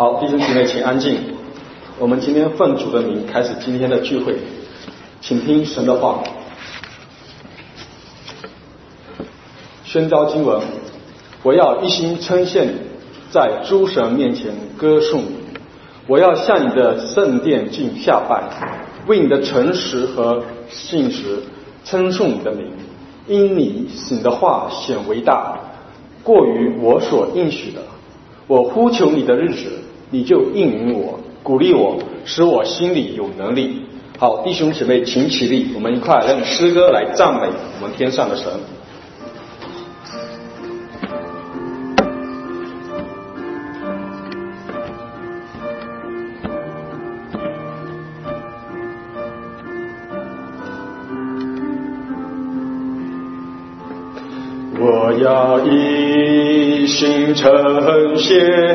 好，弟兄姐妹，请安静。我们今天奉主的名开始今天的聚会，请听神的话。宣召经文：我要一心称谢你，在诸神面前歌颂你。我要向你的圣殿敬下拜，为你的诚实和信实称颂你的名。因你使你的话显为大，过于我所应许的。我呼求你的日子，你就应允我，鼓励我，使我心里有能力。好，弟兄姐妹，请起立，我们一块用诗歌来赞美我们天上的神。我要一心称谢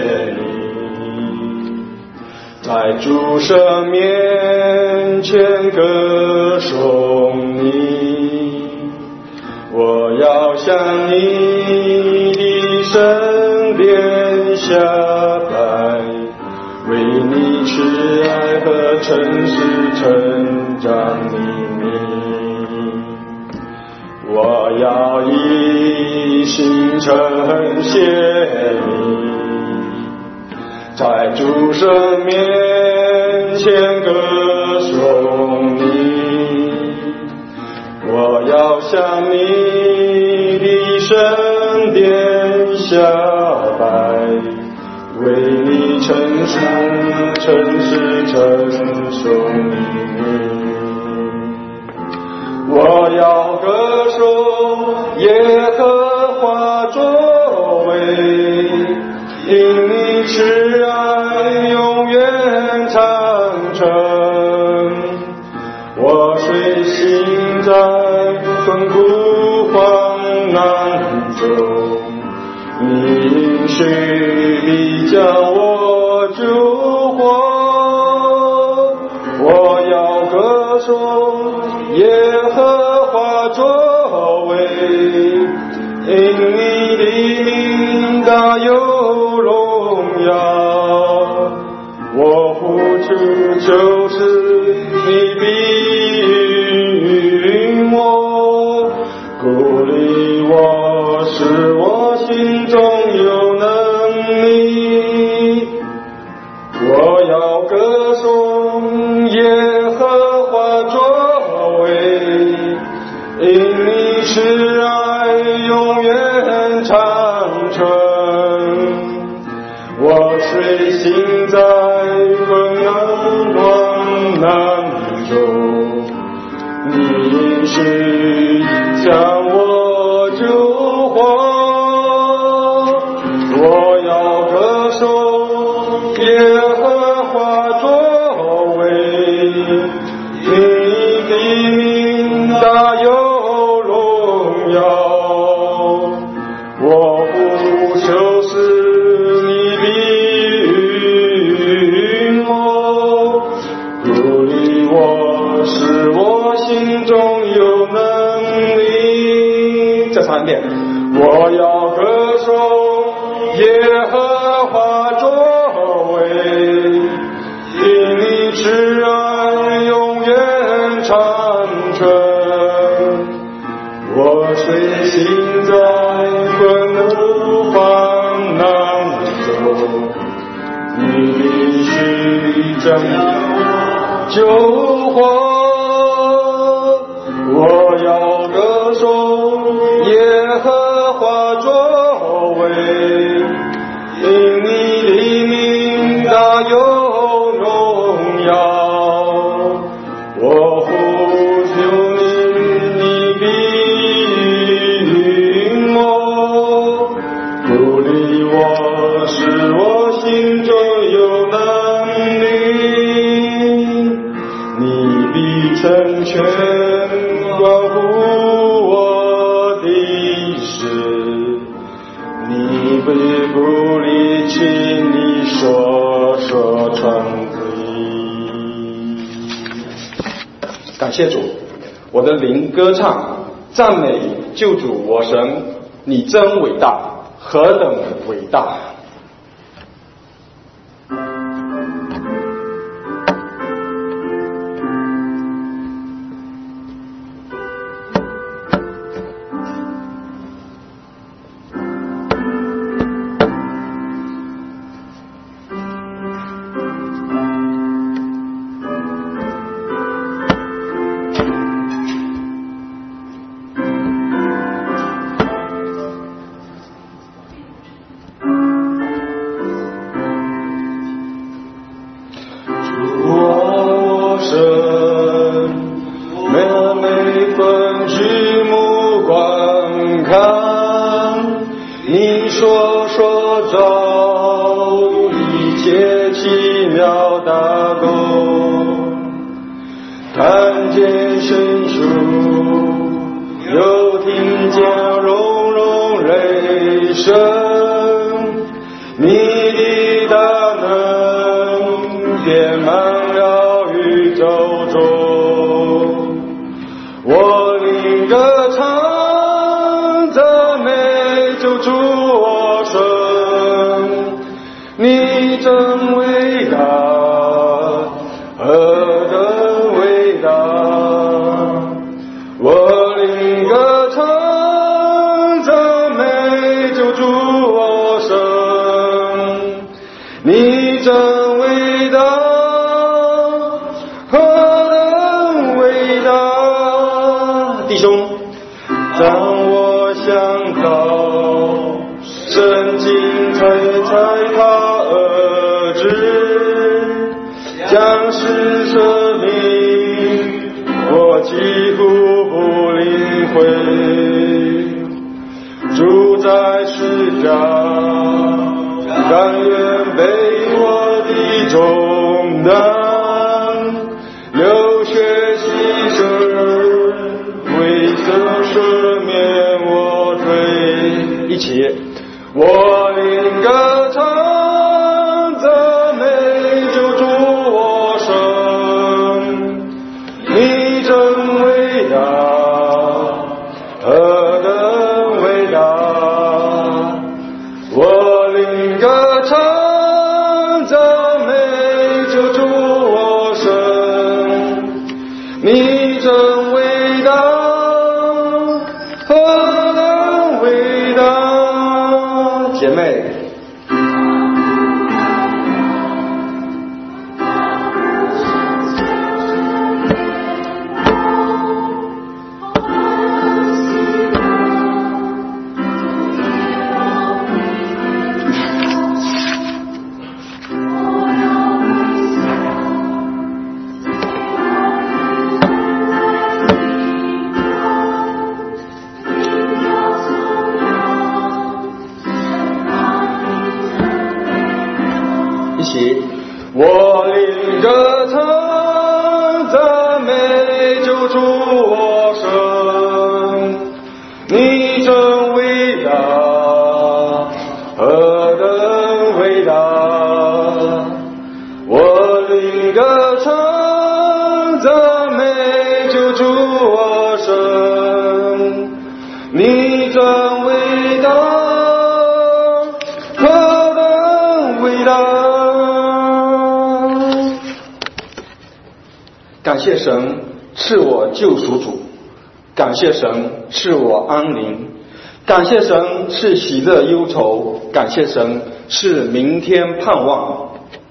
你，在诸神面前歌颂你。我要向你的圣殿下拜，为你慈爱和诚实称赞你名。我要一心称谢你，在诸神面前歌颂你。我要向你的圣殿下拜，为你诚实称颂你。我要歌颂耶和华作为，因你慈爱永远长存。我虽行在困苦患难中，你应许你将我救活。我要歌颂耶和华作为，因你的名大有荣耀。我呼求就是你必允我，鼓励我，使我心中有能力。我要歌颂耶和华作为，因你慈爱永远长存。我虽行在困难中，你应许将我救活。我要歌颂耶和华作为，因你的名大有荣耀。我呼求是你必允我，鼓励我，使我心中有能力。再唱一遍。我要歌颂耶和华作为，因你慈爱永远长存。我虽行在困苦患难中，你必须将我救活。我要歌颂耶和华作为，因你的名大有荣耀。我呼求你必允我，鼓励我，使我心中有能力。你必成全关乎我的事，你必不离弃你所传的。感谢主，我的灵歌唱，赞美救主我神，你真伟大，何等伟大！ 深处，又听见隆隆雷声，你的大能遍满了宇宙中，我灵歌唱赞美救主我神，你真伟大，何等伟大！我灵歌唱赞美救主我神，你真伟大，何等伟大！弟兄，当我想到圣经才他儿子将是生命，我几乎不领会。主在世上，甘愿背我的重担，流血牺牲，为神赦免我罪。一起，我灵歌唱赞美救主我神，你真伟大，何等伟大！我灵歌唱赞美救主我神，你真伟大，何等伟大！姐妹，我灵歌唱赞美救主我神，你真伟大，何等伟大！我灵歌唱赞美救主我神，你真伟大，何等伟大！感谢神赐我救赎主，感谢神赐我安宁，感谢神赐喜乐忧愁，感谢神赐明天盼望。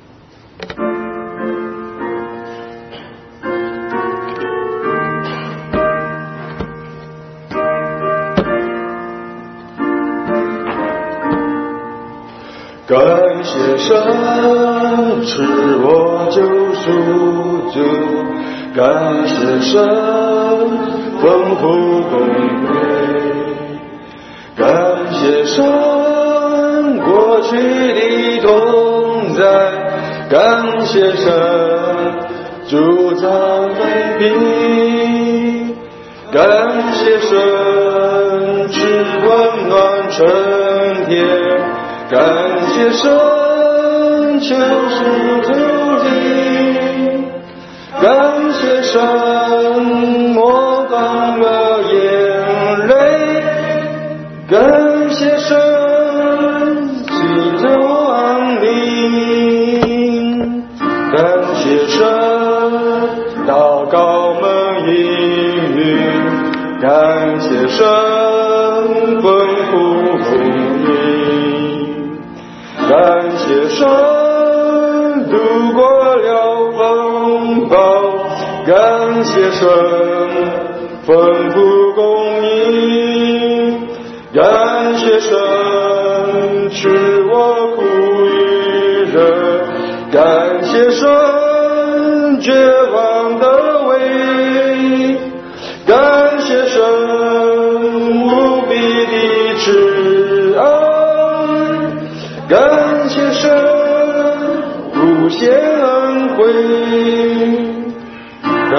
感谢神赐我救赎主，感谢神丰富公义，感谢神过去的同在，感谢神主造美地，感谢神赐温暖春天，感谢神救赎主的，感谢神抹干了眼泪，感谢神赐给我安宁，感谢神祷告们应允，感谢神丰富供应，感谢神度过了风暴，感谢神丰富供应，感谢神赐我苦与热，感谢神绝望的胃，感谢神无比的慈爱，感谢神无限恩惠，感谢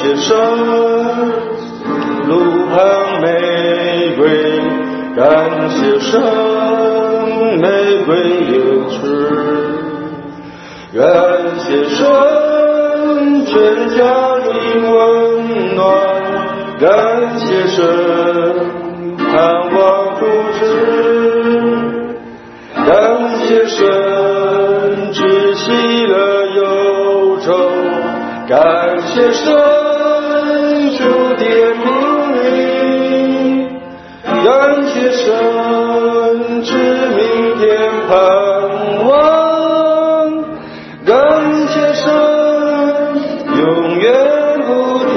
谢神，路旁玫瑰，感谢神，玫瑰有枝，感谢神，全家里温暖，感谢神，盼望福祉，感谢神，知喜乐忧愁，感谢神，主典命令，感谢神，知明天盼望，感谢神，永远不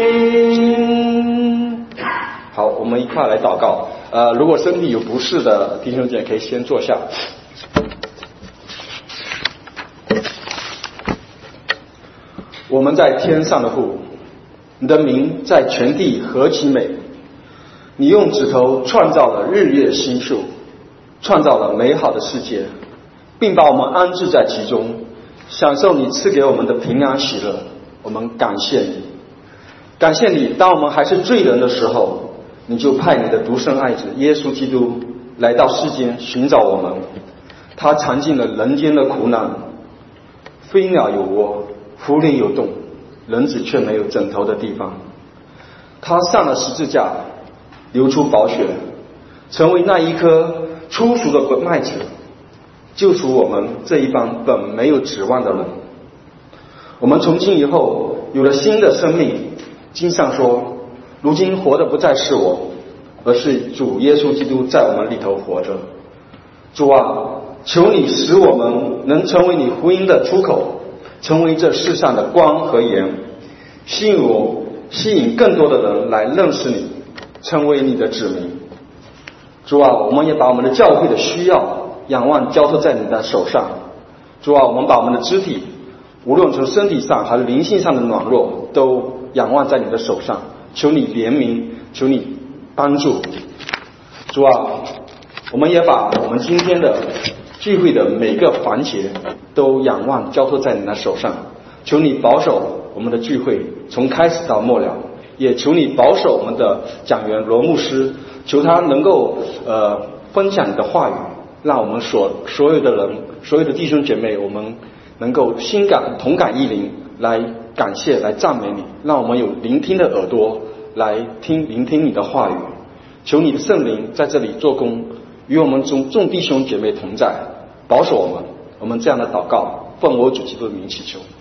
停。好，我们一块来祷告。如果身体有不适的弟兄姐妹，可以先坐下。我们在天上的父，你的名在全地何其美！你用指头创造了日月星宿，创造了美好的世界，并把我们安置在其中，享受你赐给我们的平安喜乐。我们感谢你，感谢你，当我们还是罪人的时候，你就派你的独生爱子耶稣基督来到世间寻找我们。他尝尽了人间的苦难，飞鸟有窝，茯苓有洞，人子却没有枕头的地方。他上了十字架，流出宝血，成为那一颗初熟的麦子，救赎我们这一帮本没有指望的人。我们从今以后有了新的生命。经上说，如今活的不再是我，而是主耶稣基督在我们里头活着。主啊，求你使我们能成为你福音的出口，成为这世上的光和盐，吸引更多的人来认识你，成为你的子民。主啊，我们也把我们的教会的需要仰望交托在你的手上。主啊，我们把我们的肢体，无论从身体上还是灵性上的软弱，都仰望在你的手上，求你怜悯，求你帮助。主啊，我们也把我们今天的聚会的每个环节都仰望交托在你的手上，求你保守我们的聚会从开始到末了，也求你保守我们的讲员罗牧师，求他能够分享你的话语，让我们所有的人，所有的弟兄姐妹，我们能够心感同感一灵，来感谢，来赞美你，让我们有聆听的耳朵来聆听你的话语。求你的圣灵在这里做工，与我们众弟兄姐妹同在，保守我们。我们这样的祷告，奉我主基督的名祈求。